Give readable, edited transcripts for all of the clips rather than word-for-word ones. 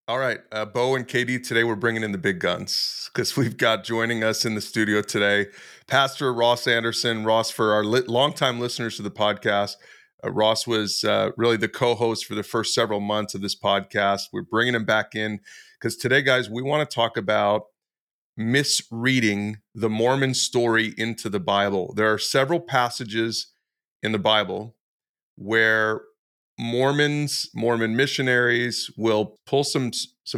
All right, Bo and Katie, today we're bringing in the big guns because we've got joining us in the studio today, Pastor Ross Anderson. Ross, for our longtime listeners to the podcast, Ross was really the co-host for the first several months of this podcast. We're bringing him back in because today, guys, we want to talk about misreading the Mormon story into the Bible. There are several passages in the Bible where Mormon missionaries will pull some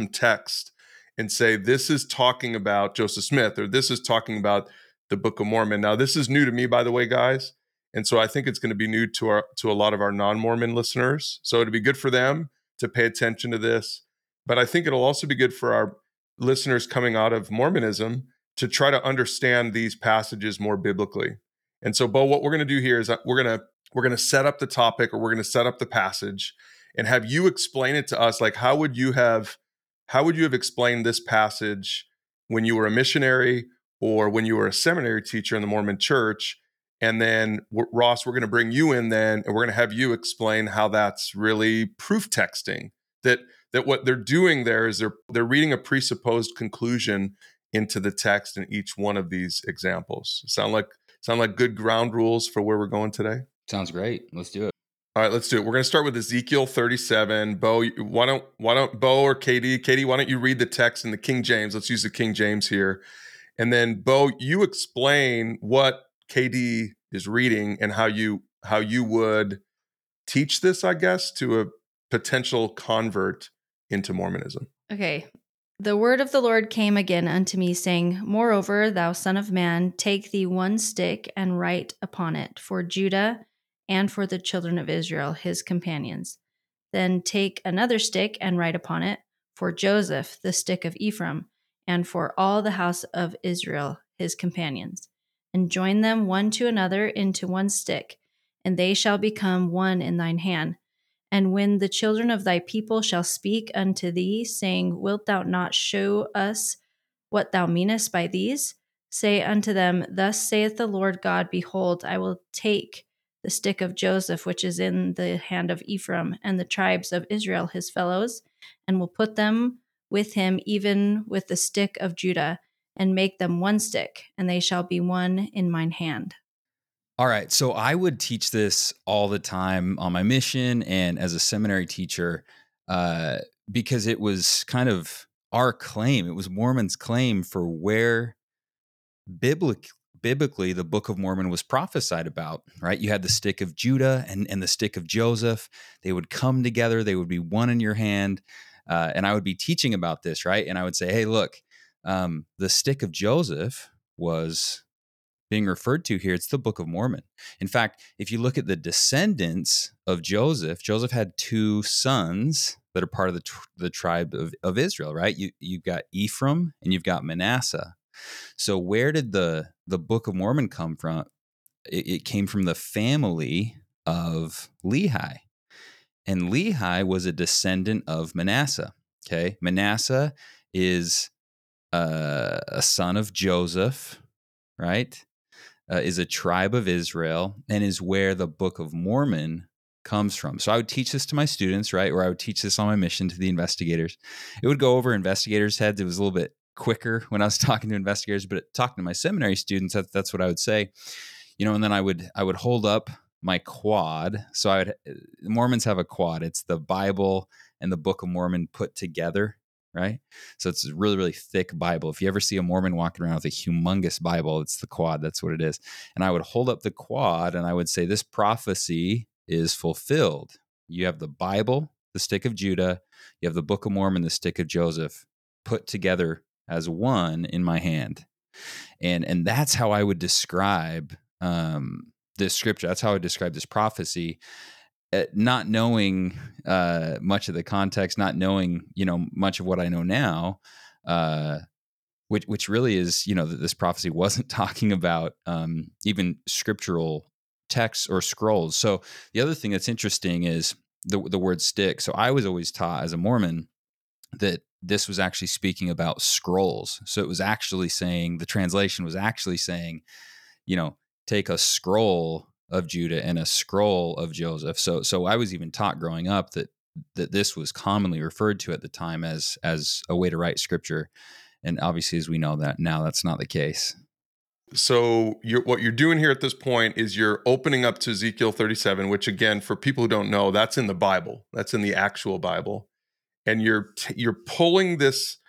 text and say this is talking about Joseph Smith or this is talking about the Book of Mormon. Now, this is new to me, by the way, guys, and so I think it's going to be new to a lot of our non-Mormon listeners. So it'd be good for them to pay attention to this, but I think it'll also be good for our listeners coming out of Mormonism to try to understand these passages more biblically. And so, Bo, what we're going to do here is we're going to set up the topic, or we're going to set up the passage and have you explain it to us. Like, how would you have explained this passage when you were a missionary or when you were a seminary teacher in the Mormon church? And then Ross, we're going to bring you in then, and we're going to have you explain how that's really proof texting, that what they're doing there is they're reading a presupposed conclusion into the text in each one of these examples. Sound like good ground rules for where we're going today? Sounds great. Let's do it. All right, let's do it. We're going to start with Ezekiel 37. Bo, why don't Bo or Katie, why don't you read the text in the King James? Let's use the King James here. And then Bo, you explain what KD is reading and how you would teach this, I guess, to a potential convert into Mormonism. Okay. The word of the Lord came again unto me, saying, Moreover, thou son of man, take thee one stick and write upon it for Judah and for the children of Israel, his companions. Then take another stick and write upon it for Joseph, the stick of Ephraim, and for all the house of Israel, his companions. And join them one to another into one stick, and they shall become one in thine hand. And when the children of thy people shall speak unto thee, saying, Wilt thou not show us what thou meanest by these? Say unto them, Thus saith the Lord God, Behold, I will take the stick of Joseph, which is in the hand of Ephraim, and the tribes of Israel his fellows, and will put them with him, even with the stick of Judah, and make them one stick, and they shall be one in mine hand. All right. So I would teach this all the time on my mission and as a seminary teacher because it was kind of our claim. It was Mormon's claim for where biblically the Book of Mormon was prophesied about, right? You had the stick of Judah and the stick of Joseph. They would come together. They would be one in your hand. And I would be teaching about this, right? And I would say, hey, look, the stick of Joseph was being referred to here. It's the Book of Mormon. In fact, if you look at the descendants of Joseph, Joseph had two sons that are part of the tribe of Israel, right? You've got Ephraim and you've got Manasseh. So where did the Book of Mormon come from? It came from the family of Lehi. And Lehi was a descendant of Manasseh. Okay. Manasseh is a son of Joseph, right? Is a tribe of Israel and is where the Book of Mormon comes from. So I would teach this to my students, right? Or I would teach this on my mission to the investigators. It would go over investigators' heads. It was a little bit quicker when I was talking to investigators, but talking to my seminary students, that's what I would say. And then I would hold up my quad. So Mormons have a quad. It's the Bible and the Book of Mormon put together, right? So it's a really, really thick Bible. If you ever see a Mormon walking around with a humongous Bible, it's the quad. That's what it is. And I would hold up the quad and I would say, this prophecy is fulfilled. You have the Bible, the stick of Judah. You have the Book of Mormon, the stick of Joseph, put together as one in my hand. And that's how I would describe this scripture. That's how I would describe this prophecy. Not knowing much of the context, not knowing much of what I know now, which really is that this prophecy wasn't talking about even scriptural texts or scrolls. So the other thing that's interesting is the word stick. So I was always taught as a Mormon that this was actually speaking about scrolls. So it was actually saying, the translation was actually saying, take a scroll of Judah and a scroll of Joseph. So I was even taught growing up that that this was commonly referred to at the time as a way to write scripture. And obviously, as we know that now, that's not the case. So what you're doing here at this point is you're opening up to Ezekiel 37, which again, for people who don't know, that's in the Bible. That's in the actual Bible. And you're pulling this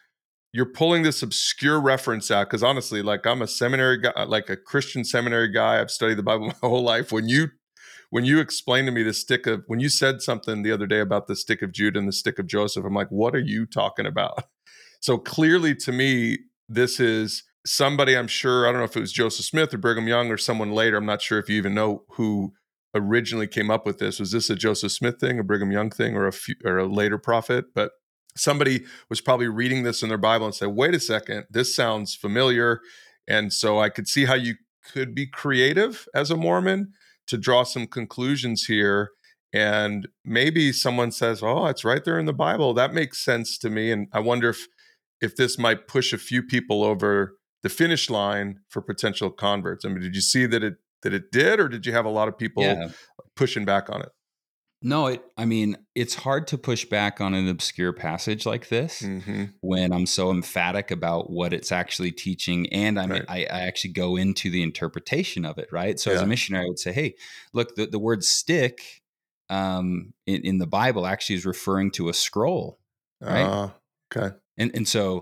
obscure reference out, because honestly, like, I'm a seminary guy, like a Christian seminary guy. I've studied the Bible my whole life. When you explained to me when you said something the other day about the stick of Judah and the stick of Joseph, I'm like, what are you talking about? So clearly to me, this is somebody, I'm sure, I don't know if it was Joseph Smith or Brigham Young or someone later. I'm not sure if you even know who originally came up with this. Was this a Joseph Smith thing, a Brigham Young thing, or a later prophet? But somebody was probably reading this in their Bible and said, wait a second, this sounds familiar. And so I could see how you could be creative as a Mormon to draw some conclusions here. And maybe someone says, oh, it's right there in the Bible. That makes sense to me. And I wonder if this might push a few people over the finish line for potential converts. I mean, did you see that it did, or did you have a lot of people pushing back on it? No, it's hard to push back on an obscure passage like this when I'm so emphatic about what it's actually teaching, and I actually go into the interpretation of it, right? So as a missionary, I would say, hey, look, the word stick in the Bible actually is referring to a scroll, right? Okay. And so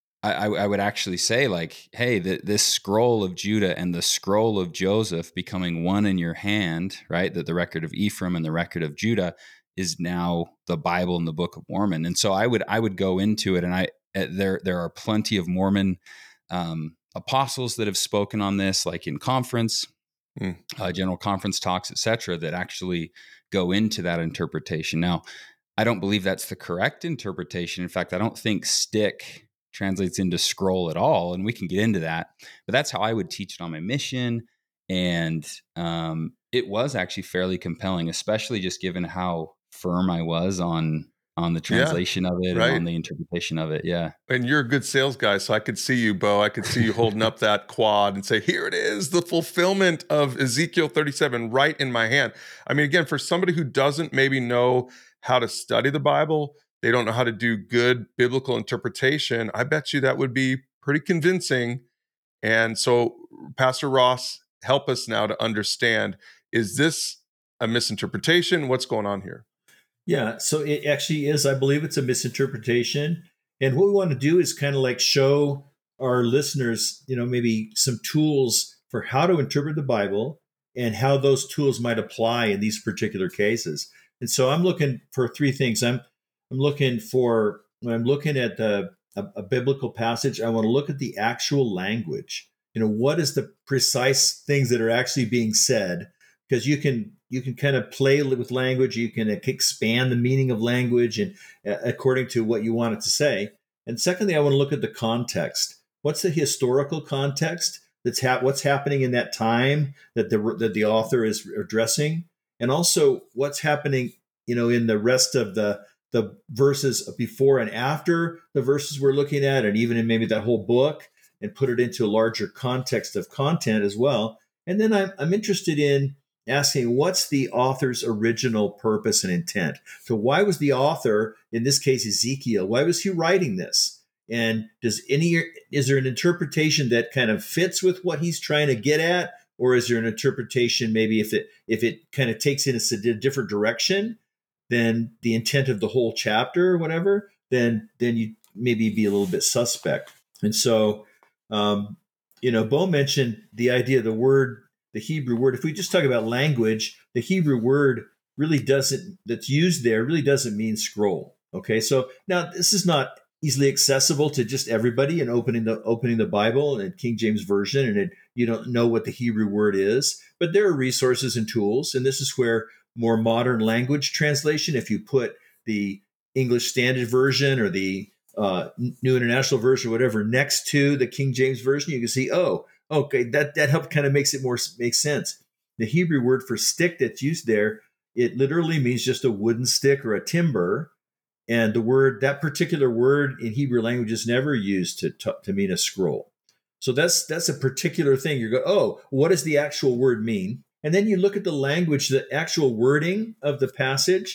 I would actually say, like, hey, this scroll of Judah and the scroll of Joseph becoming one in your hand, right? That the record of Ephraim and the record of Judah is now the Bible and the Book of Mormon. And so I would go into it, and there are plenty of Mormon apostles that have spoken on this, like in conference, general conference talks, etc., that actually go into that interpretation. Now, I don't believe that's the correct interpretation. In fact, I don't think stick translates into scroll at all, and we can get into that. But that's how I would teach it on my mission, and it was actually fairly compelling, especially just given how firm I was on the translation of it and on the interpretation of it. Yeah. And you're a good sales guy, so I could see you, Bo. I could see you holding up that quad and say, here it is, the fulfillment of Ezekiel 37 right in my hand. I mean, again, for somebody who doesn't maybe know how to study the Bible, they don't know how to do good biblical interpretation, I bet you that would be pretty convincing. And so, Pastor Ross, help us now to understand, is this a misinterpretation? What's going on here? Yeah, so it actually is. I believe it's a misinterpretation. And what we want to do is kind of like show our listeners, maybe some tools for how to interpret the Bible and how those tools might apply in these particular cases. And so I'm looking for three things. I'm looking for, when I'm looking at a biblical passage, I want to look at the actual language. What is the precise things that are actually being said? Because you can kind of play with language. You can expand the meaning of language and according to what you want it to say. And secondly, I want to look at the context. What's the historical context? What's happening in that time that the author is addressing, and also what's happening, in the rest of the verses before and after the verses we're looking at, and even in maybe that whole book, and put it into a larger context of content as well. And then I'm interested in asking, what's the author's original purpose and intent? So why was the author, in this case Ezekiel, why was he writing this? And is there an interpretation that kind of fits with what he's trying to get at? Or is there an interpretation, maybe if it kind of takes in a different direction than the intent of the whole chapter or whatever, then you maybe be a little bit suspect. And so, Bo mentioned the idea of the Hebrew word. If we just talk about language, the Hebrew word that's used there really doesn't mean scroll. Okay, so now this is not easily accessible to just everybody, and opening the Bible and King James Version, and you don't know what the Hebrew word is. But there are resources and tools, and this is where more modern language translation, if you put the English Standard Version or the New International Version, whatever, next to the King James Version, you can see, okay, that help kind of makes sense. The Hebrew word for stick that's used there, it literally means just a wooden stick or a timber. And that particular word in Hebrew language is never used to mean a scroll. So that's a particular thing. You go, what does the actual word mean? And then you look at the language, the actual wording of the passage.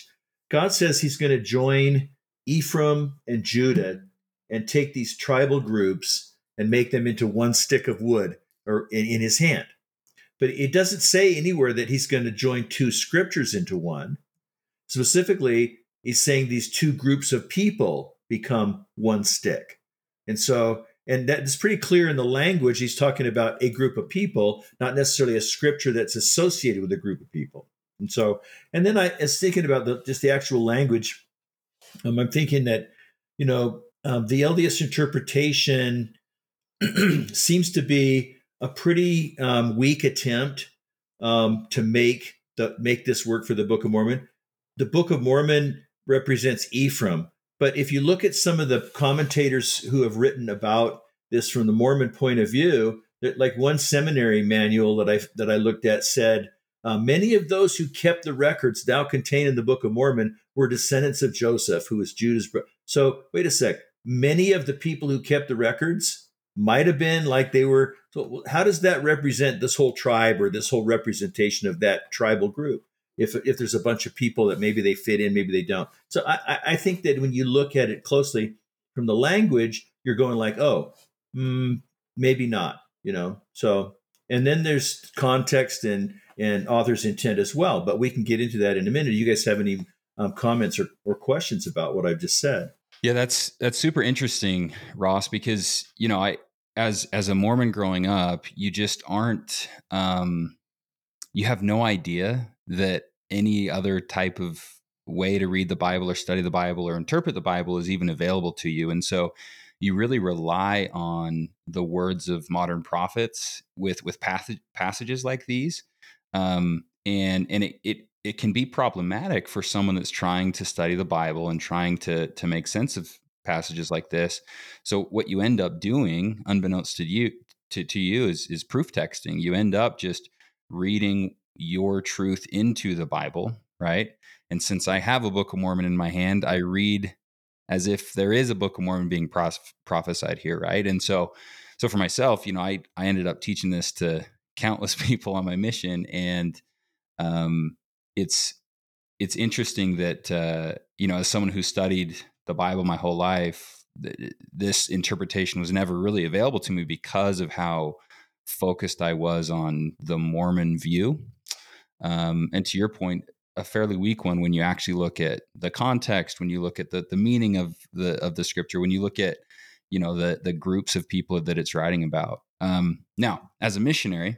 God says he's going to join Ephraim and Judah and take these tribal groups and make them into one stick of wood or in his hand. But it doesn't say anywhere that he's going to join two scriptures into one. Specifically, he's saying these two groups of people become one stick. And that is pretty clear in the language. He's talking about a group of people, not necessarily a scripture that's associated with a group of people. And then I was thinking about just the actual language. I'm thinking that, the LDS interpretation seems to be a pretty weak attempt to make this work for the Book of Mormon. The Book of Mormon represents Ephraim, but if you look at some of the commentators who have written about this from the Mormon point of view, like one seminary manual that I looked at said, many of those who kept the records now contained in the Book of Mormon were descendants of Joseph, who was Judah's brother. So wait a sec. Many of the people who kept the records might have been like they were. So how does that represent this whole tribe or this whole representation of that tribal group? If there's a bunch of people that maybe they fit in, maybe they don't. So I think that when you look at it closely from the language, you're going like, maybe not, So, and then there's context and author's intent as well. But we can get into that in a minute. Do you guys have any comments or questions about what I've just said? Yeah, that's super interesting, Ross, because, I as a Mormon growing up, you just aren't, you have no idea that any other type of way to read the Bible or study the Bible or interpret the Bible is even available to you. And so you really rely on the words of modern prophets with passages like these. And it can be problematic for someone that's trying to study the Bible and trying to make sense of passages like this. So what you end up doing, unbeknownst to you, is proof texting. You end up just reading your truth into the Bible, right? And since I have a Book of Mormon in my hand, I read as if there is a Book of Mormon being prophesied here, right? And so for myself, I ended up teaching this to countless people on my mission, and it's interesting that as someone who studied the Bible my whole life, this interpretation was never really available to me because of how focused I was on the Mormon view. And to your point, a fairly weak one when you actually look at the context, when you look at the meaning of the scripture, when you look at the groups of people that it's writing about. Now, as a missionary,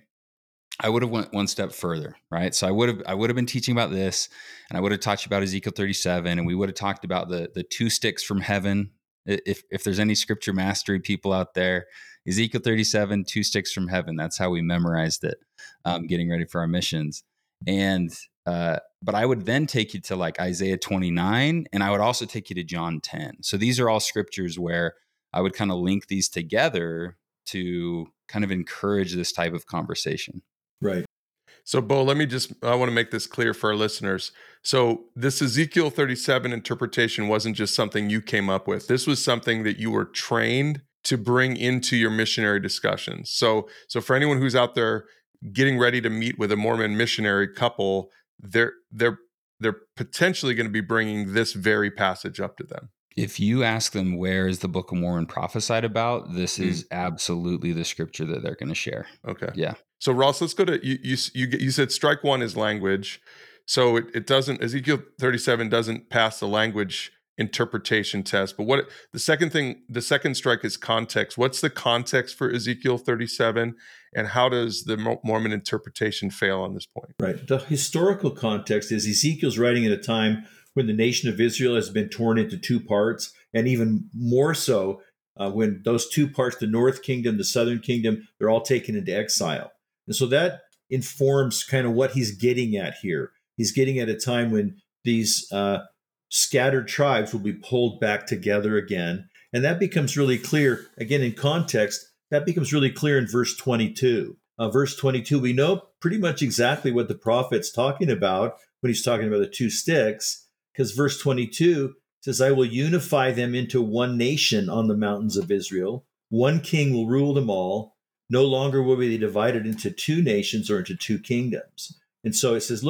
I would have went one step further, right? So I would have been teaching about this, and I would have talked about Ezekiel 37, and we would have talked about the two sticks from heaven. If there's any scripture mastery people out there, Ezekiel 37, two sticks from heaven. That's how we memorized it, getting ready for our missions. And but I would then take you to like Isaiah 29, and I would also take you to John 10. So these are all scriptures where I would kind of link these together to kind of encourage this type of conversation. Right. So, Bo, I want to make this clear for our listeners. So this Ezekiel 37 interpretation wasn't just something you came up with. This was something that you were trained to bring into your missionary discussions. So for anyone who's out there getting ready to meet with a Mormon missionary couple, they're potentially going to be bringing this very passage up to them. If you ask them where is the Book of Mormon prophesied about, this is absolutely the scripture that they're going to share. Okay. Yeah. So Ross, let's go to you said strike one is language. So it doesn't, Ezekiel 37 doesn't pass the language interpretation test. But the second strike is context. What's the context for Ezekiel 37, and how does the Mormon interpretation fail on this point? Right. The historical context is Ezekiel's writing at a time when the nation of Israel has been torn into two parts, and even more so when those two parts, the north kingdom, the southern kingdom, they're all taken into exile. And so that informs kind of what he's getting at here. He's getting at a time when these scattered tribes will be pulled back together again. And that becomes really clear, again, in context, that becomes really clear in verse 22. Verse 22, we know pretty much exactly what the prophet's talking about when he's talking about the two sticks, because verse 22 says, I will unify them into one nation on the mountains of Israel. One king will rule them all. No longer will be divided into two nations or into two kingdoms. And so it says, look,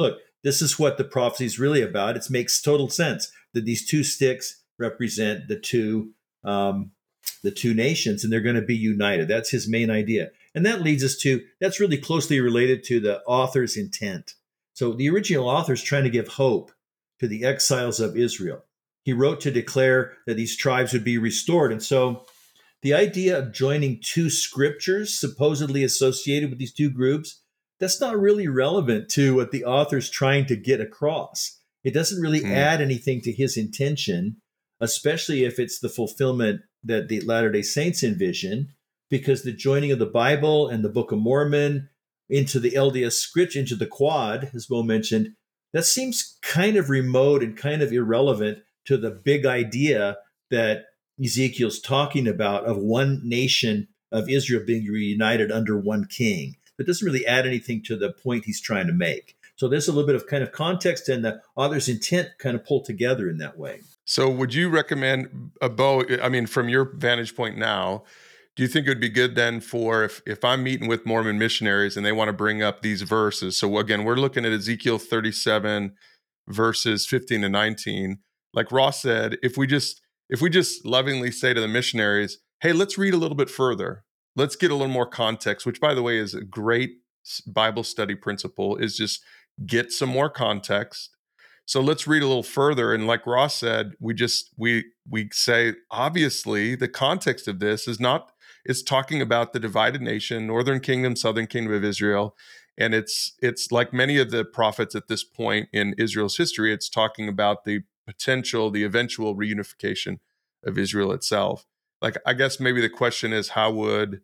this is what the prophecy is really about. It makes total sense that these two sticks represent the two nations, and they're going to be united. That's his main idea. And that leads us to, that's really closely related to the author's intent. So the original author is trying to give hope to the exiles of Israel. He wrote to declare that these tribes would be restored. And so the idea of joining two scriptures supposedly associated with these two groups, that's not really relevant to what the author's trying to get across. It doesn't really add anything to his intention, especially if it's the fulfillment that the Latter-day Saints envision, because the joining of the Bible and the Book of Mormon into the LDS script, into the Quad, as Bo mentioned, that seems kind of remote and kind of irrelevant to the big idea that Ezekiel's talking about of one nation of Israel being reunited under one king. That doesn't really add anything to the point he's trying to make. So there's a little bit of kind of context and the author's intent kind of pulled together in that way. So would you recommend, Bo, I mean, from your vantage point now, do you think it would be good then for if I'm meeting with Mormon missionaries and they want to bring up these verses? So again, we're looking at Ezekiel 37 verses 15 to 19. Like Ross said, if we just lovingly say to the missionaries, hey, let's read a little bit further. Let's get a little more context, which by the way is a great Bible study principle, is just get some more context. So let's read a little further. And like Ross said, we say, obviously, the context of this it's talking about the divided nation, northern kingdom, southern kingdom of Israel. And it's like many of the prophets at this point in Israel's history, it's talking about the potential, the eventual reunification of Israel itself. Like, I guess maybe the question is, how do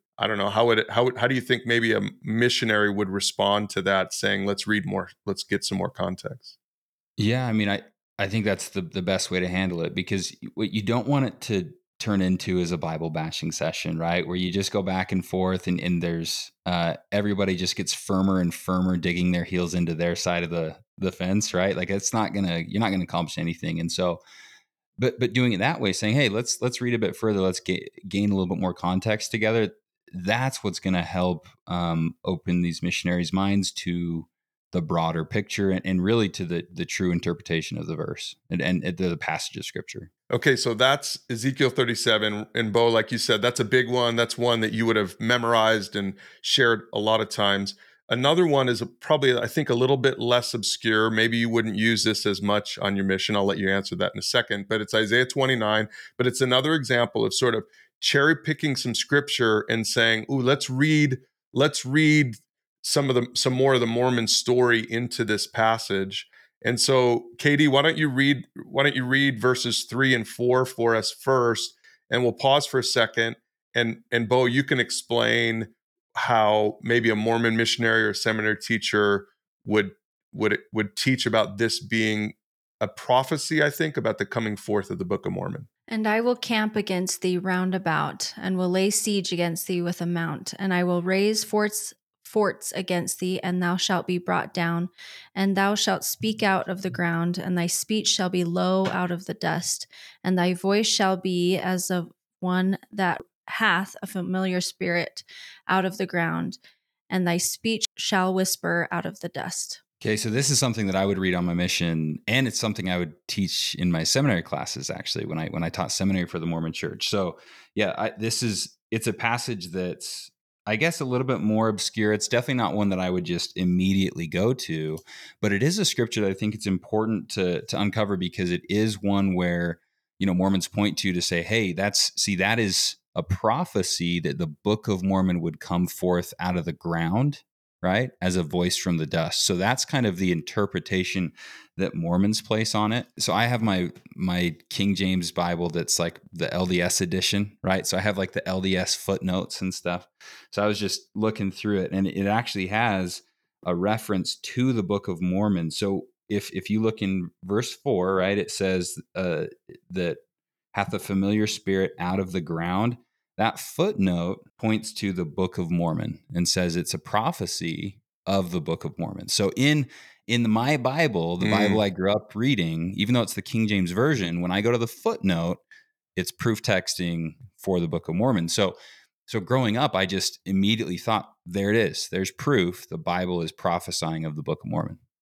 you think maybe a missionary would respond to that, saying, let's read more, let's get some more context? Yeah, I mean, I think that's the best way to handle it, because what you don't want it to turn into is a Bible bashing session, right? Where you just go back and forth and there's everybody just gets firmer and firmer, digging their heels into their side of the fence, right? Like you're not gonna accomplish anything. And so, but doing it that way, saying, hey, let's read a bit further, let's gain a little bit more context together. That's what's going to help open these missionaries' minds to the broader picture and really to the true interpretation of the verse and the passage of scripture. Okay, so that's Ezekiel 37. And Bo, like you said, that's a big one. That's one that you would have memorized and shared a lot of times. Another one is probably, I think, a little bit less obscure. Maybe you wouldn't use this as much on your mission. I'll let you answer that in a second. But it's Isaiah 29. But it's another example of sort of cherry picking some scripture and saying, "Ooh, let's read some more of the Mormon story into this passage." And so, Katie, why don't you read verses 3 and 4 for us first, and we'll pause for a second. And Bo, you can explain how maybe a Mormon missionary or seminary teacher would teach about this being a prophecy, I think, about the coming forth of the Book of Mormon. And I will camp against thee round about, and will lay siege against thee with a mount, and I will raise forts against thee, and thou shalt be brought down, and thou shalt speak out of the ground, and thy speech shall be low out of the dust, and thy voice shall be as of one that hath a familiar spirit out of the ground, and thy speech shall whisper out of the dust. Okay, so this is something that I would read on my mission, and it's something I would teach in my seminary classes, actually, when I taught seminary for the Mormon Church. So yeah, it's a passage that's, I guess, a little bit more obscure. It's definitely not one that I would just immediately go to, but it is a scripture that I think it's important to uncover, because it is one where, Mormons point to say, hey, that is a prophecy that the Book of Mormon would come forth out of the ground, right, as a voice from the dust. So that's kind of the interpretation that Mormons place on it. So I have my King James Bible that's like the LDS edition, right? So I have like the LDS footnotes and stuff. So I was just looking through it, and it actually has a reference to the Book of Mormon. So if you look in verse 4, right, it says that hath a familiar spirit out of the ground. That footnote points to the Book of Mormon and says it's a prophecy of the Book of Mormon. So in my Bible, the Bible I grew up reading, even though it's the King James Version, when I go to the footnote, it's proof texting for the Book of Mormon. So growing up, I just immediately thought, there it is. There's proof the Bible is prophesying of the Book of Mormon.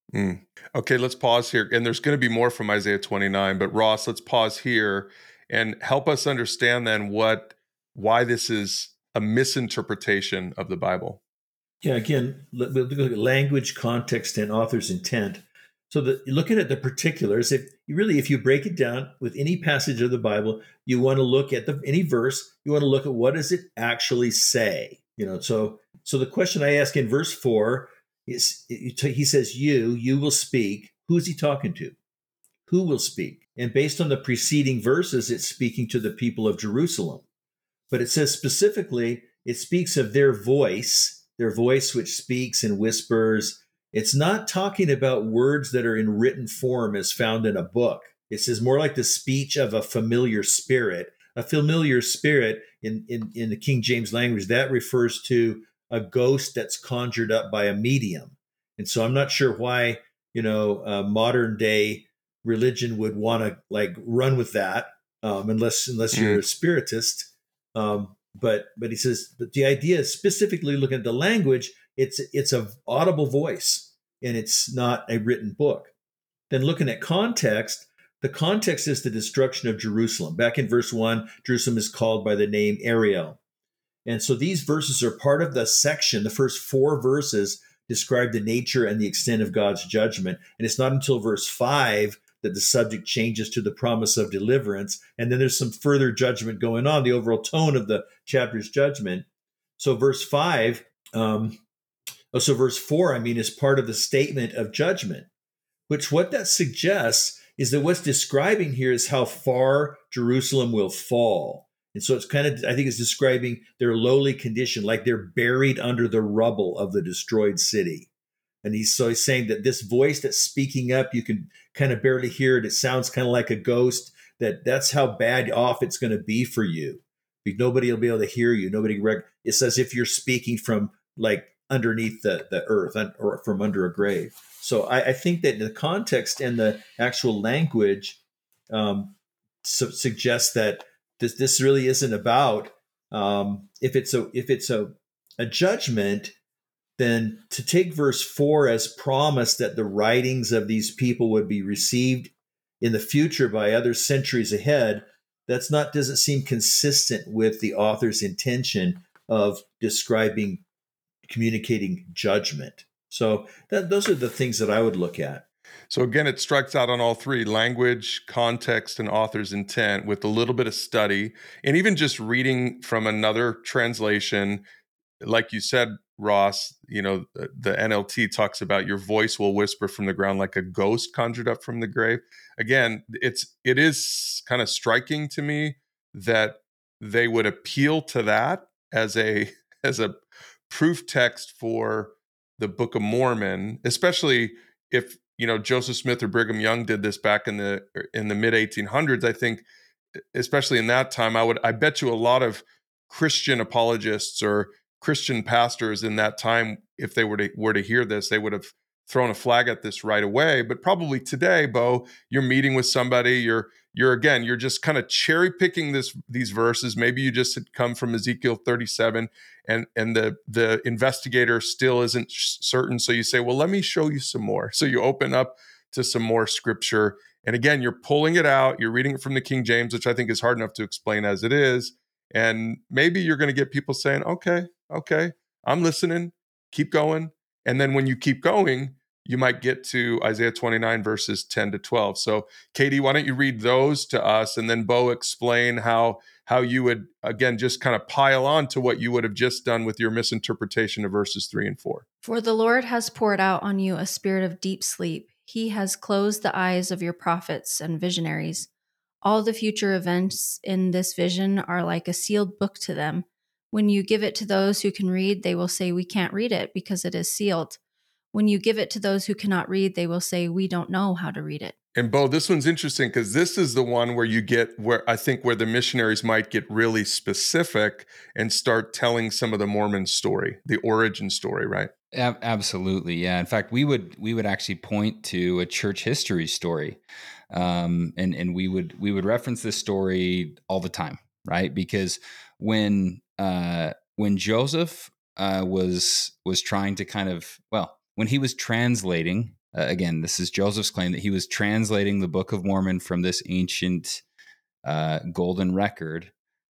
Mm. Okay, let's pause here. And there's going to be more from Isaiah 29, but Ross, let's pause here and help us understand then why this is a misinterpretation of the Bible. Yeah, again, we'll look at language, context, and author's intent. So looking at the particulars, if you break it down with any passage of the Bible, you want to look at any verse, you want to look at what does it actually say. So the question I ask in verse 4 is, he says, you will speak. Who's he talking to? Who will speak? And based on the preceding verses, it's speaking to the people of Jerusalem. But it says specifically, it speaks of their voice which speaks and whispers. It's not talking about words that are in written form as found in a book. It says more like the speech of a familiar spirit. A familiar spirit in the King James language, that refers to a ghost that's conjured up by a medium. And so I'm not sure why, modern day religion would want to run with that, unless you're a spiritist. But he says that the idea is specifically looking at the language, it's an audible voice and it's not a written book. Then looking at context, the context is the destruction of Jerusalem. Back in verse 1, Jerusalem is called by the name Ariel. And so these verses are part of the section. The first 4 verses describe the nature and the extent of God's judgment. And it's not until verse 5 that the subject changes to the promise of deliverance. And then there's some further judgment going on, the overall tone of the chapter's judgment. So verse 4, is part of the statement of judgment, which what that suggests is that what's describing here is how far Jerusalem will fall. And so it's I think it's describing their lowly condition, like they're buried under the rubble of the destroyed city. And he's saying that this voice that's speaking up, you can kind of barely hear it. It sounds kind of like a ghost. That's how bad off it's going to be for you. Nobody will be able to hear you. It's as if you're speaking from underneath the earth or from under a grave. So I think that the context and the actual language suggests that this really isn't about if it's a judgment, then to take verse 4 as promise that the writings of these people would be received in the future by other centuries ahead, doesn't seem consistent with the author's intention of communicating judgment. So those are the things that I would look at. So again, it strikes out on all 3: language, context, and author's intent, with a little bit of study. And even just reading from another translation, like you said, Ross, the NLT talks about your voice will whisper from the ground like a ghost conjured up from the grave. Again, it is kind of striking to me that they would appeal to that as a proof text for the Book of Mormon, especially if Joseph Smith or Brigham Young did this back in the mid 1800s. I think, especially in that time, I bet you a lot of Christian apologists or Christian pastors in that time, if they were to hear this, they would have thrown a flag at this right away. But probably today, Bo, you're meeting with somebody, you're just kind of cherry picking these verses. Maybe you just had come from Ezekiel 37 and the investigator still isn't certain. So you say, well, let me show you some more. So you open up to some more scripture. And again, you're pulling it out. You're reading it from the King James, which I think is hard enough to explain as it is. And maybe you're going to get people saying, okay, I'm listening, keep going. And then when you keep going, you might get to Isaiah 29 verses 10 to 12. So Katie, why don't you read those to us, and then Bo, explain how you would, again, just kind of pile on to what you would have just done with your misinterpretation of verses 3 and 4. For the Lord has poured out on you a spirit of deep sleep. He has closed the eyes of your prophets and visionaries. All the future events in this vision are like a sealed book to them. When you give it to those who can read, they will say, we can't read it because it is sealed. When you give it to those who cannot read, they will say, we don't know how to read it. And Bo, this one's interesting because this is the one where where the missionaries might get really specific and start telling some of the Mormon story, the origin story, right? Absolutely, yeah. In fact, we would actually point to a church history story, and we would reference this story all the time, right? Because when Joseph was trying to when he was translating again, this is Joseph's claim that he was translating the Book of Mormon from this ancient golden record.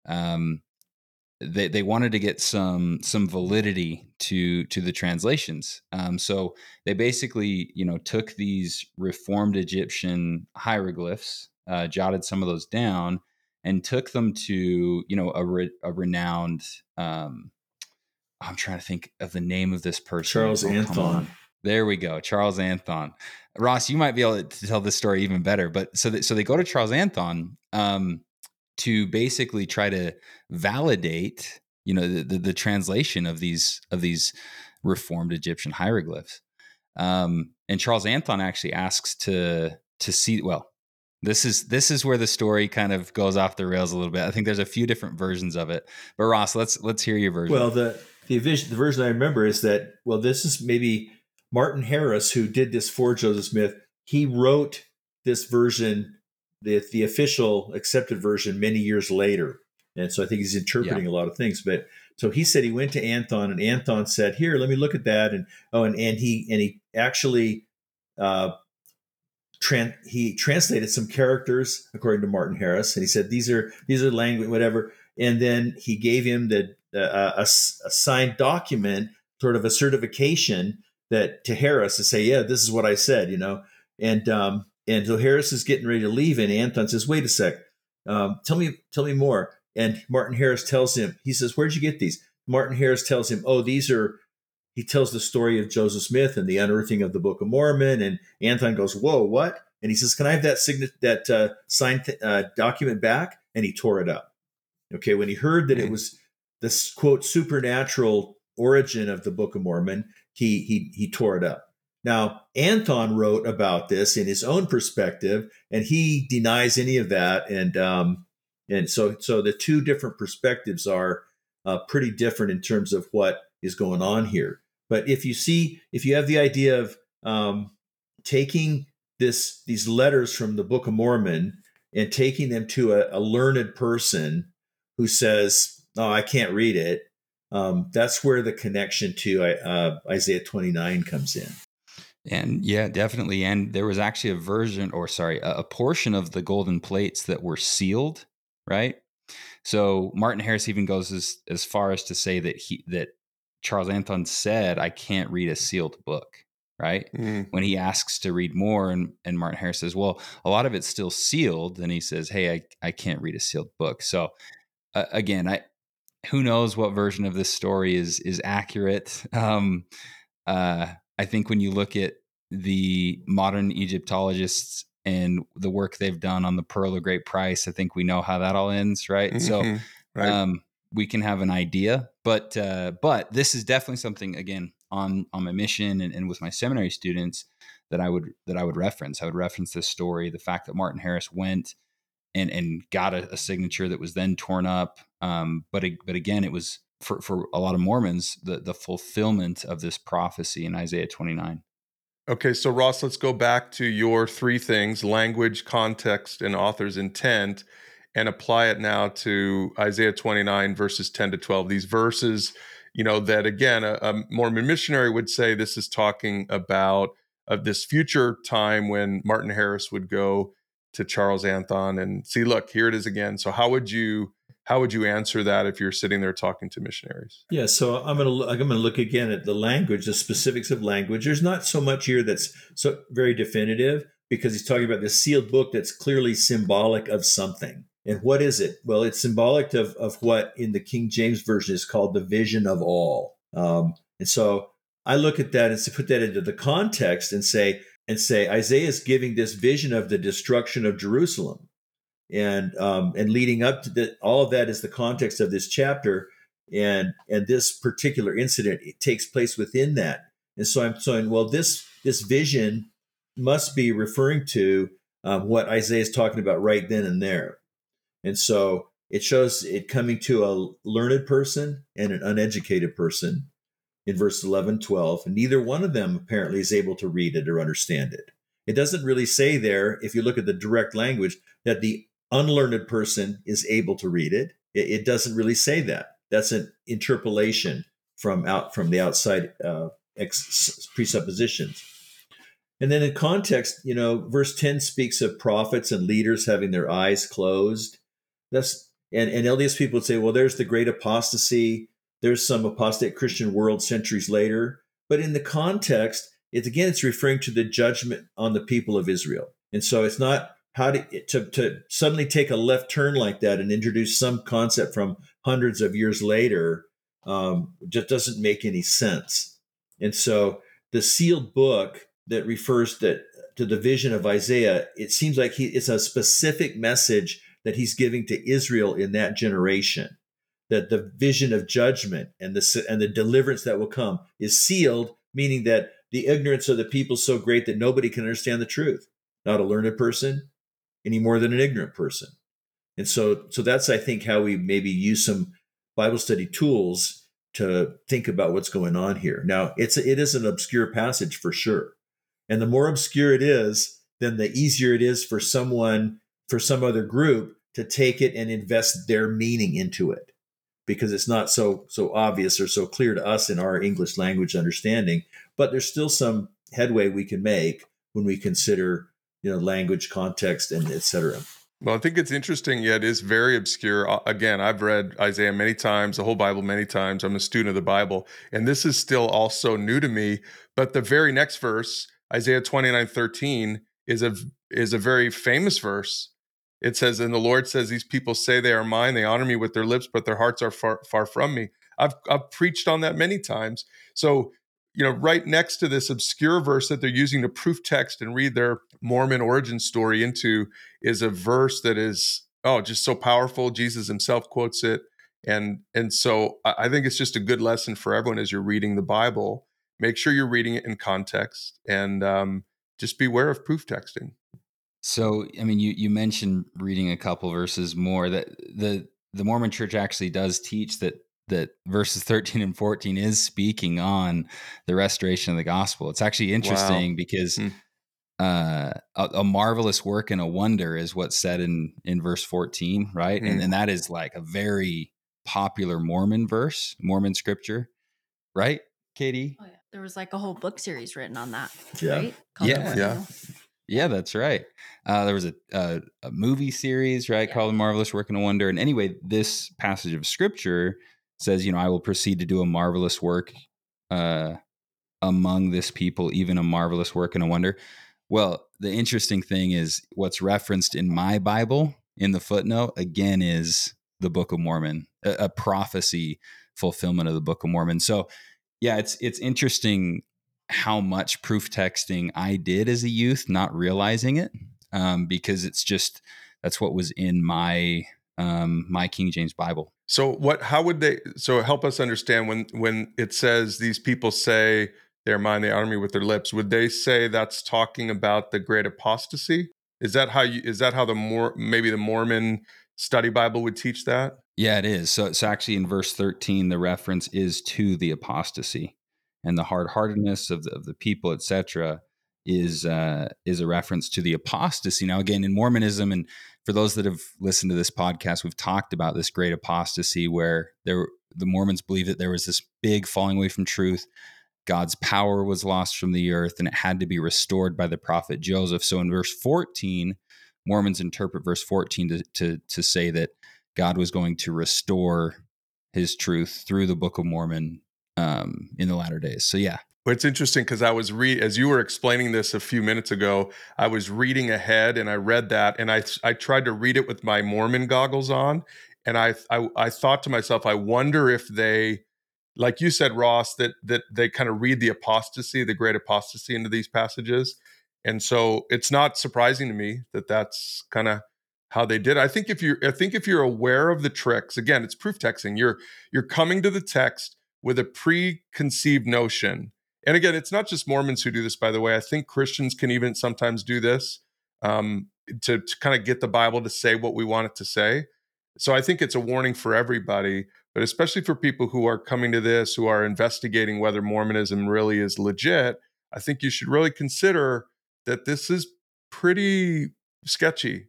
They wanted to get some validity to the translations. So they basically, took these reformed Egyptian hieroglyphs, jotted some of those down, and took them to, a renowned. I'm trying to think of the name of this person. Charles Anthon. There we go, Charles Anthon. Ross, you might be able to tell this story even better. But so they go to Charles Anthon to basically try to validate, the translation of these reformed Egyptian hieroglyphs. And Charles Anthon actually asks to see. Well, this is where the story kind of goes off the rails a little bit. I think there's a few different versions of it. But Ross, let's hear your version. Well, the version I remember is that, this is maybe Martin Harris, who did this for Joseph Smith. He wrote this version, the official accepted version, many years later. And so I think he's interpreting a lot of things. But so he said he went to Anthon, and Anthon said, "Here, let me look at that." And he actually he translated some characters according to Martin Harris, and he said these are language, whatever. And then he gave him a signed document, sort of a certification that to Harris to say, "Yeah, this is what I said," And so Harris is getting ready to leave, and Anthon says, "Wait a sec, tell me more." And Martin Harris tells him, he says, "Where'd you get these?" Martin Harris tells him, "Oh, these are." He tells the story of Joseph Smith and the unearthing of the Book of Mormon, and Anthon goes, "Whoa, what?" And he says, "Can I have that signed document back?" And he tore it up. Okay, when he heard that it was this quote supernatural origin of the Book of Mormon, he tore it up. Now, Anthon wrote about this in his own perspective, and he denies any of that. And so the two different perspectives are pretty different in terms of what is going on here. But if you have the idea of taking these letters from the Book of Mormon and taking them to a learned person who says, "Oh, I can't read it," that's where the connection to Isaiah 29 comes in. And yeah, definitely. And there was actually a portion of the golden plates that were sealed, right? So Martin Harris even goes as far as to say that Charles Anthon said, "I can't read a sealed book," right? When he asks to read more, and Martin Harris says, "Well, a lot of it's still sealed," and he says, "Hey, I can't read a sealed book." So again, who knows what version of this story is accurate? I think when you look at the modern Egyptologists and the work they've done on the Pearl of Great Price, I think we know how that all ends, right? Mm-hmm. So right. We can have an idea, but this is definitely something, again, on my mission and with my seminary students that I would reference. I would reference this story, the fact that Martin Harris went and got a signature that was then torn up. But again, it was for a lot of Mormons, the fulfillment of this prophecy in Isaiah 29. Okay, so Ross, let's go back to your three things: language, context, and author's intent, and apply it now to Isaiah 29 verses 10 to 12. These verses, that again, a Mormon missionary would say this is talking about this future time when Martin Harris would go to Charles Anthon and see, look, here it is again. So how would you answer that if you're sitting there talking to missionaries? Yeah, so I'm going to look again at the language, the specifics of language. There's not so much here that's so very definitive, because he's talking about this sealed book that's clearly symbolic of something. And what is it? Well, it's symbolic of what in the King James Version is called the vision of all. And so I look at that and put that into the context and say Isaiah is giving this vision of the destruction of Jerusalem. And leading up to all of that is the context of this chapter, and this particular incident, it takes place within that. And so I'm saying, well, this vision must be referring to what Isaiah is talking about right then and there. And so it shows it coming to a learned person and an uneducated person in verse 11, 12, and neither one of them apparently is able to read it or understand it. It doesn't really say there, if you look at the direct language, that the unlearned person is able to read it. It doesn't really say that. That's an interpolation from the outside presuppositions. And then in context, verse 10 speaks of prophets and leaders having their eyes closed. And LDS people would say, well, there's the great apostasy. There's some apostate Christian world centuries later. But in the context, it's referring to the judgment on the people of Israel. And so it's not to suddenly take a left turn like that and introduce some concept from hundreds of years later just doesn't make any sense. And so the sealed book that refers to the vision of Isaiah, it seems like it's a specific message that he's giving to Israel in that generation, that the vision of judgment and the deliverance that will come is sealed, meaning that the ignorance of the people is so great that nobody can understand the truth, not a learned person any more than an ignorant person. And so that's, I think, how we maybe use some Bible study tools to think about what's going on here. Now, it is an obscure passage for sure. And the more obscure it is, then the easier it is for some other group to take it and invest their meaning into it, because it's not so obvious or so clear to us in our English language understanding. But there's still some headway we can make when we consider, language, context, and et cetera. Well, I think it's interesting, yet it's very obscure. Again, I've read Isaiah many times, the whole Bible many times. I'm a student of the Bible, and this is still also new to me. But the very next verse, Isaiah 29:13, is a very famous verse. It says, and the Lord says, these people say they are mine, they honor me with their lips, but their hearts are far, far from me. I've preached on that many times. So, right next to this obscure verse that they're using to proof text and read their Mormon origin story into is a verse that is, just so powerful. Jesus himself quotes it. And so I think it's just a good lesson for everyone as you're reading the Bible. Make sure you're reading it in context, and just beware of proof texting. So, I mean, you mentioned reading a couple verses more. That the Mormon Church actually does teach that verses 13 and 14 is speaking on the restoration of the gospel. It's actually interesting because a marvelous work and a wonder is what's said in verse 14, right? And that is like a very popular Mormon verse, Mormon scripture, right, Katie? Oh, yeah. There was like a whole book series written on that, Yeah. right? Yeah, that's right. There was a movie series, right, called Marvelous Work and a Wonder. And anyway, this passage of scripture says, I will proceed to do a marvelous work among this people, even a marvelous work and a wonder. Well, the interesting thing is what's referenced in my Bible in the footnote, again, is the Book of Mormon, a prophecy fulfillment of the Book of Mormon. So, yeah, it's interesting how much proof texting I did as a youth, not realizing it, because that's what was in my King James Bible. So help us understand when it says these people say they're mine, they honor me with their lips, would they say that's talking about the great apostasy? Is that how maybe the Mormon study Bible would teach that? Yeah, it is. So actually in verse 13, the reference is to the apostasy, and the hard-heartedness of the people, etc., is a reference to the apostasy. Now, again, in Mormonism, and for those that have listened to this podcast, we've talked about this great apostasy where the Mormons believe that there was this big falling away from truth. God's power was lost from the earth, and it had to be restored by the prophet Joseph. So in verse 14, Mormons interpret verse 14 to say that God was going to restore his truth through the Book of Mormon in the latter days. So, yeah. Well, it's interesting because I was as you were explaining this a few minutes ago, I was reading ahead and I read that, and I tried to read it with my Mormon goggles on, and I thought to myself, I wonder if they, like you said, Ross, that they kind of read the apostasy, the great apostasy, into these passages, and so it's not surprising to me that that's kind of how they did. I think if you're aware of the tricks, again, it's proof texting. You're coming to the text with a preconceived notion. And again, it's not just Mormons who do this, by the way. I think Christians can even sometimes do this to kind of get the Bible to say what we want it to say. So I think it's a warning for everybody, but especially for people who are coming to this, who are investigating whether Mormonism really is legit. I think you should really consider that this is pretty sketchy.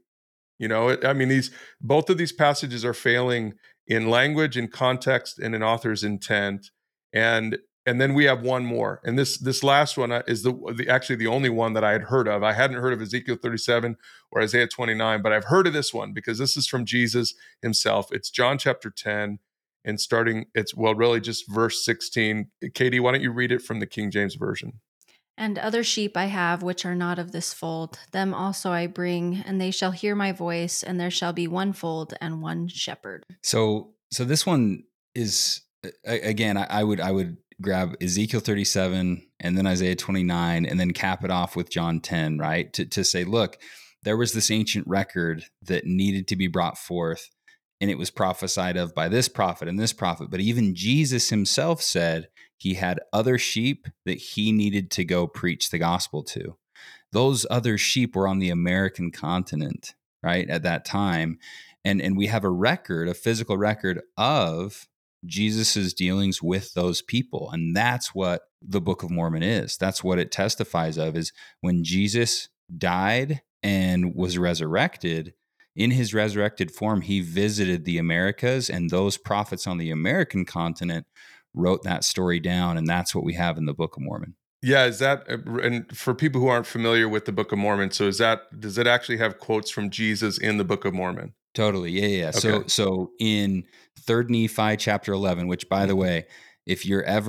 Both of these passages are failing in language, in context, and in author's intent. And And then we have one more, and this last one is actually the only one that I had heard of. I hadn't heard of Ezekiel 37 or Isaiah 29, but I've heard of this one because this is from Jesus himself. It's John chapter 10, and really just verse 16. Katie, why don't you read it from the King James Version? And other sheep I have, which are not of this fold. Them also I bring, and they shall hear my voice, and there shall be one fold and one shepherd. So this one is, again, I would grab Ezekiel 37 and then Isaiah 29 and then cap it off with John 10, right? To say, look, there was this ancient record that needed to be brought forth, and it was prophesied of by this prophet and this prophet. But even Jesus himself said he had other sheep that he needed to go preach the gospel to. Those other sheep were on the American continent, right, at that time. And we have a physical record of Jesus's dealings with those people. And that's what the Book of Mormon is. That's what it testifies of, is when Jesus died and was resurrected, in his resurrected form, he visited the Americas, and those prophets on the American continent wrote that story down. And that's what we have in the Book of Mormon. Yeah, and for people who aren't familiar with the Book of Mormon, so does it actually have quotes from Jesus in the Book of Mormon? Totally. Yeah. Okay. So in 3rd Nephi chapter 11, which, by the way, if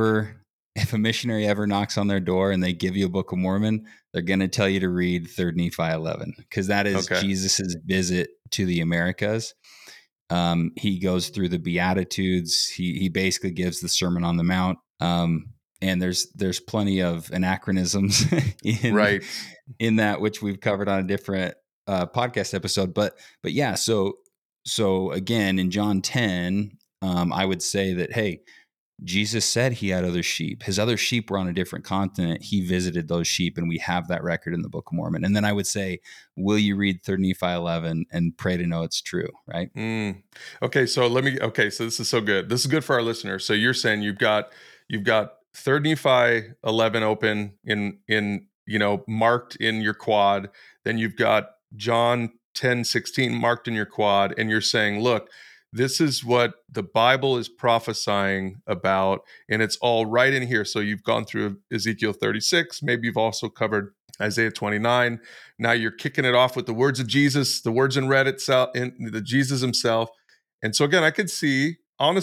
a missionary ever knocks on their door and they give you a Book of Mormon, they're going to tell you to read 3rd Nephi 11, because that is Jesus's visit to the Americas. He goes through the Beatitudes. He basically gives the Sermon on the Mount. And there's plenty of anachronisms in that, which we've covered on a different podcast episode. But yeah, so again, in John 10, I would say that, hey, Jesus said he had other sheep. His other sheep were on a different continent. He visited those sheep, and we have that record in the Book of Mormon. And then I would say, will you read 3rd Nephi 11 and pray to know it's true, right? Okay, so this is so good. This is good for our listeners. So you're saying you've got 3rd Nephi 11 open in marked in your quad. Then you've got John 10:16 marked in your quad, and you're saying, look, this is what the Bible is prophesying about, and it's all right in here. So you've gone through Ezekiel 36. Maybe you've also covered Isaiah 29. Now you're kicking it off with the words of Jesus, the words in red itself, in the Jesus himself. And so again, I could see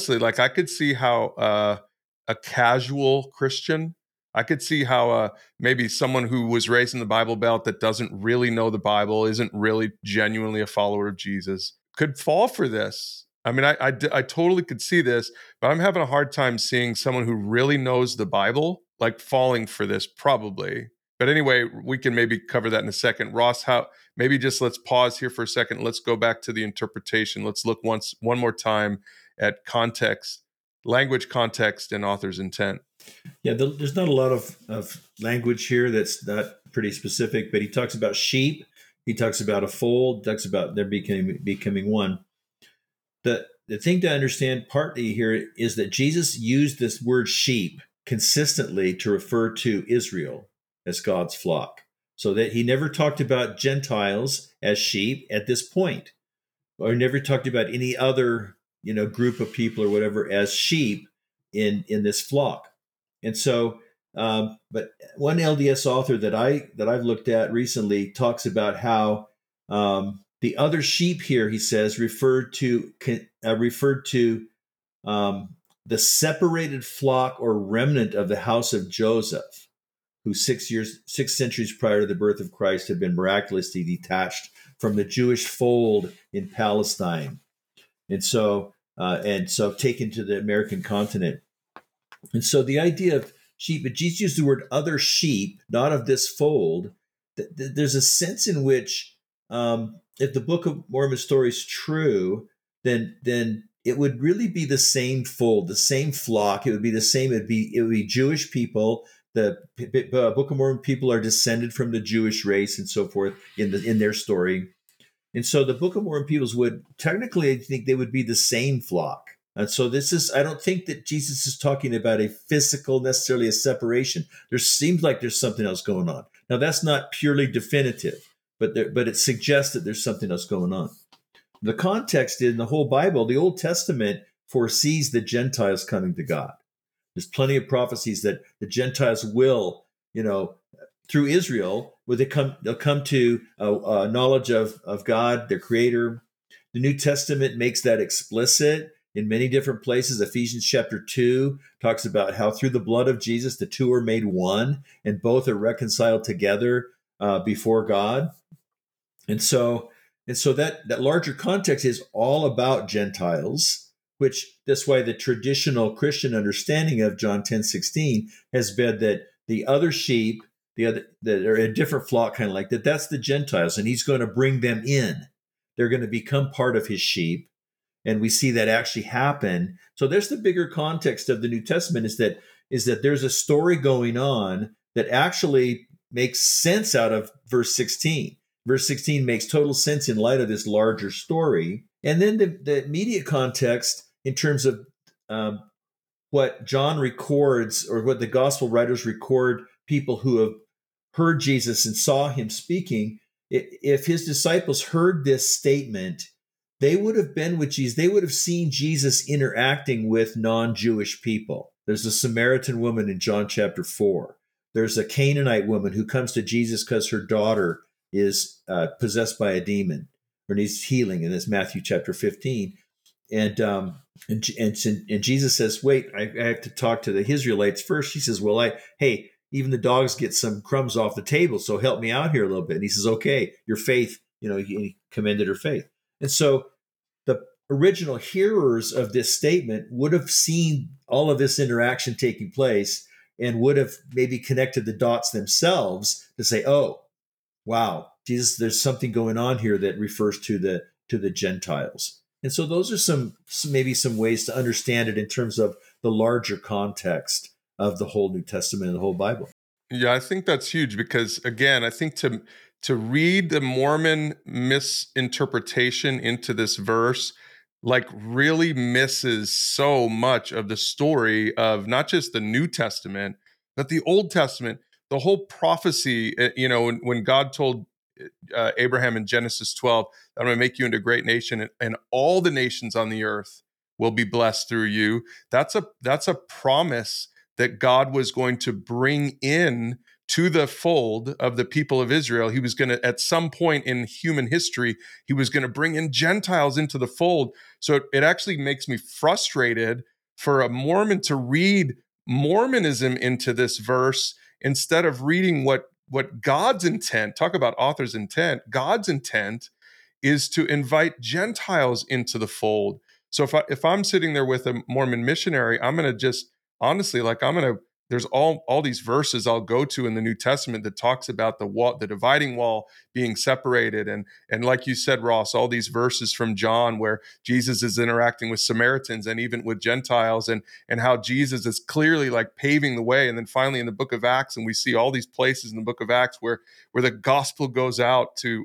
how a casual Christian, I could see how maybe someone who was raised in the Bible Belt that doesn't really know the Bible, isn't really genuinely a follower of Jesus, could fall for this. I mean, I totally could see this, but I'm having a hard time seeing someone who really knows the Bible like falling for this, probably. But anyway, we can maybe cover that in a second. Ross, let's pause here for a second. Let's go back to the interpretation. Let's look one more time at context, language, context, and author's intent. Yeah, there's not a lot of language here that's not pretty specific, but he talks about sheep. He talks about a fold, talks about there becoming one. The thing to understand partly here is that Jesus used this word sheep consistently to refer to Israel as God's flock. So that he never talked about Gentiles as sheep at this point, or never talked about any other, group of people or whatever as sheep in this flock. And so, but one LDS author that I've looked at recently talks about how the other sheep here, he says, referred to the separated flock or remnant of the house of Joseph, who 6 centuries prior to the birth of Christ had been miraculously detached from the Jewish fold in Palestine, and so taken to the American continent. And so the idea of sheep, but Jesus used the word other sheep, not of this fold. There's a sense in which if the Book of Mormon story is true, then it would really be the same fold, the same flock. It would be the same. It would be Jewish people. The Book of Mormon people are descended from the Jewish race and so forth in their story. And so the Book of Mormon peoples would technically, I think, they would be the same flock. And so I don't think that Jesus is talking about a physical, necessarily a separation. There seems like there's something else going on. Now, that's not purely definitive, but it suggests that there's something else going on. The context in the whole Bible, the Old Testament foresees the Gentiles coming to God. There's plenty of prophecies that the Gentiles will, through Israel, they'll come to a knowledge of God, their Creator. The New Testament makes that explicit in many different places. Ephesians chapter 2 talks about how through the blood of Jesus, the two are made one, and both are reconciled together before God. And so that larger context is all about Gentiles, which that's why the traditional Christian understanding of John 10:16 has been that the other sheep, that are a different flock, kind of like that, that's the Gentiles, and he's going to bring them in. They're going to become part of his sheep. And we see that actually happen. So there's the bigger context of the New Testament is that there's a story going on that actually makes sense out of verse 16. Verse 16 makes total sense in light of this larger story. And then the immediate context in terms of what John records, or what the gospel writers record, people who have heard Jesus and saw him speaking. If his disciples heard this statement, they would have been with Jesus. They would have seen Jesus interacting with non-Jewish people. There's a Samaritan woman in John chapter 4. There's a Canaanite woman who comes to Jesus because her daughter is possessed by a demon or needs healing, and that's Matthew chapter 15. And Jesus says, wait, I have to talk to the Israelites first. She says, well, hey, even the dogs get some crumbs off the table, so help me out here a little bit. And he says, okay, your faith, he commended her faith. And so the original hearers of this statement would have seen all of this interaction taking place and would have maybe connected the dots themselves to say, oh, wow, Jesus, there's something going on here that refers to the Gentiles. And so those are maybe some ways to understand it in terms of the larger context of the whole New Testament and the whole Bible. Yeah, I think that's huge because, again, I think to read the Mormon misinterpretation into this verse, really misses so much of the story of not just the New Testament, but the Old Testament, the whole prophecy. When God told Abraham in Genesis 12, I'm going to make you into a great nation, and all the nations on the earth will be blessed through you. That's a promise that God was going to bring in to the fold of the people of Israel. He was going to, at some point in human history, he was going to bring in Gentiles into the fold. So it actually makes me frustrated for a Mormon to read Mormonism into this verse instead of reading what God's intent, talk about author's intent, God's intent is to invite Gentiles into the fold. So if I'm sitting there with a Mormon missionary, I'm going to just honestly, there's all these verses I'll go to in the New Testament that talks about the dividing wall being separated. And like you said, Ross, all these verses from John where Jesus is interacting with Samaritans and even with Gentiles, and how Jesus is clearly paving the way. And then finally in the book of Acts, and we see all these places in the book of Acts where the gospel goes out to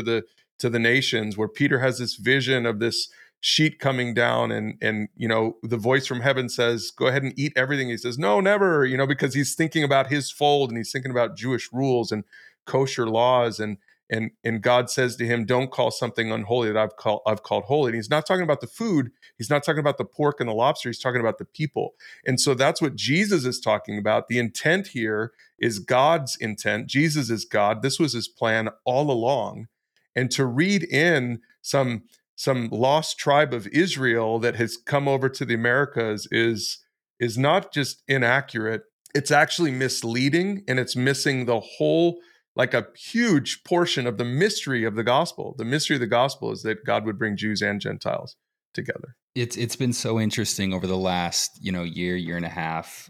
the nations, where Peter has this vision of this sheet coming down, and the voice from heaven says, go ahead and eat everything. He says, no, never, because he's thinking about his fold, and he's thinking about Jewish rules and kosher laws, and God says to him, don't call something unholy that I've called holy. And he's not talking about the food, he's not talking about the pork and the lobster, he's talking about the people. And so that's what Jesus is talking about. The intent here is God's intent. Jesus is God. This was his plan all along. And to read in some lost tribe of Israel that has come over to the Americas is not just inaccurate, it's actually misleading, and it's missing the whole, a huge portion of the mystery of the gospel. The mystery of the gospel is that God would bring Jews and Gentiles together. It's been so interesting over the last, year and a half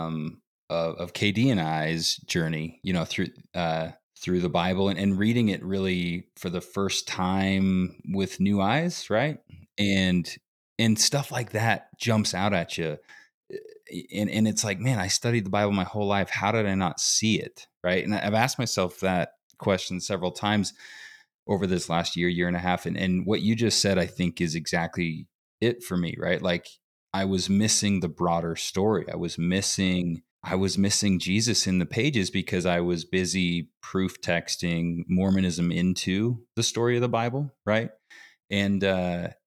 of KD and I's journey, through the Bible and reading it really for the first time with new eyes, right? And stuff like that jumps out at you. And it's like, man, I studied the Bible my whole life. How did I not see it, right? And I've asked myself that question several times over this last year and a half. And what you just said, I think, is exactly it for me, right? I was missing the broader story. I was missing Jesus in the pages because I was busy proof texting Mormonism into the story of the Bible, right? And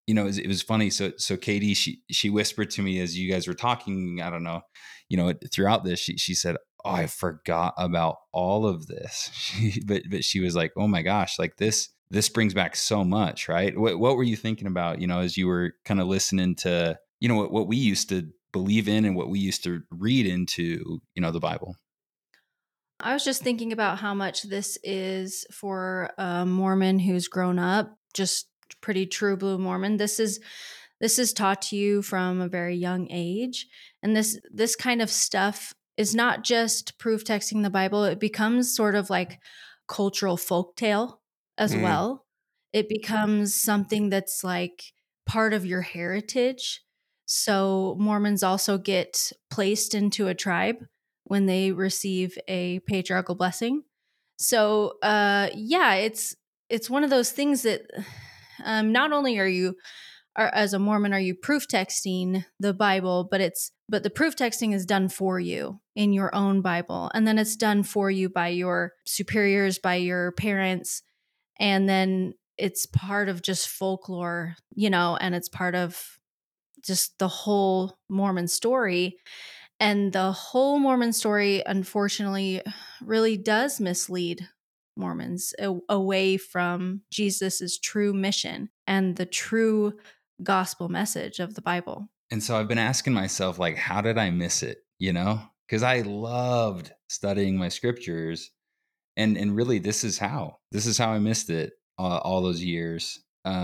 it was funny. So Katie, she whispered to me as you guys were talking, I don't know, throughout this, she said, "Oh, I forgot about all of this." But she was like, "Oh my gosh, like this brings back so much," right? What were you thinking about, as you were kind of listening to, what we used to believe in and what we used to read into, the Bible? I was just thinking about how much this is for a Mormon who's grown up, just pretty true blue Mormon. This is taught to you from a very young age, and this kind of stuff is not just proof texting the Bible. It becomes sort of like cultural folktale as Mm, well. It becomes something that's like part of your heritage. So Mormons also get placed into a tribe when they receive a patriarchal blessing. So yeah, it's one of those things that not only as a Mormon are you proof texting the Bible, but the proof texting is done for you in your own Bible, and then it's done for you by your superiors, by your parents, and then it's part of just folklore, and it's part of just the whole Mormon story. And the whole Mormon story, unfortunately, really does mislead Mormons away from Jesus's true mission and the true gospel message of the Bible. And so I've been asking myself, like, how did I miss it? Because I loved studying my scriptures, and really, this is how I missed it all those years.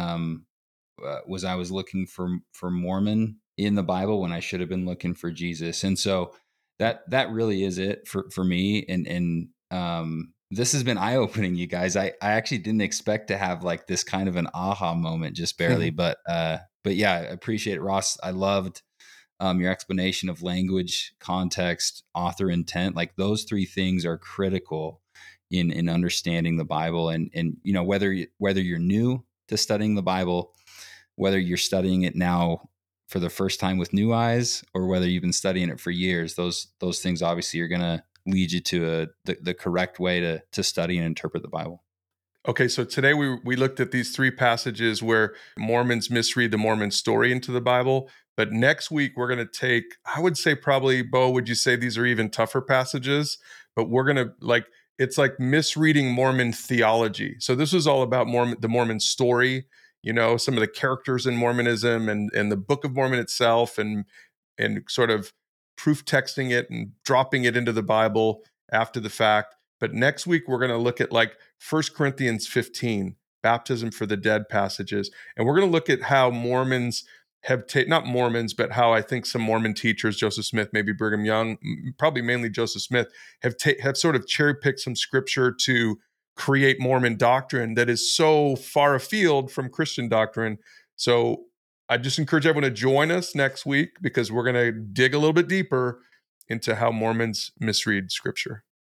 Was I was looking for Mormon in the Bible when I should have been looking for Jesus, and so that really is it for me. And this has been eye opening, you guys. I actually didn't expect to have like this kind of an aha moment, just barely, but yeah, I appreciate it, Ross. I loved your explanation of language, context, author intent. Like those three things are critical in understanding the Bible. And whether you're new to studying the Bible, whether you're studying it now for the first time with new eyes, or whether you've been studying it for years, those things obviously are going to lead you to the correct way to study and interpret the Bible. Okay, so today we looked at these three passages where Mormons misread the Mormon story into the Bible. But next week we're going to take, I would say probably, Bo, would you say these are even tougher passages? But we're going to it's like misreading Mormon theology. So this was all about the Mormon story, some of the characters in Mormonism and the Book of Mormon itself, and sort of proof texting it and dropping it into the Bible after the fact. But next week, we're going to look at like 1 Corinthians 15, baptism for the dead passages. And we're going to look at how Mormons have not Mormons, but how I think some Mormon teachers, Joseph Smith, maybe Brigham Young, probably mainly Joseph Smith, have sort of cherry picked some scripture to create Mormon doctrine that is so far afield from Christian doctrine. So I just encourage everyone to join us next week, because we're going to dig a little bit deeper into how Mormons misread scripture.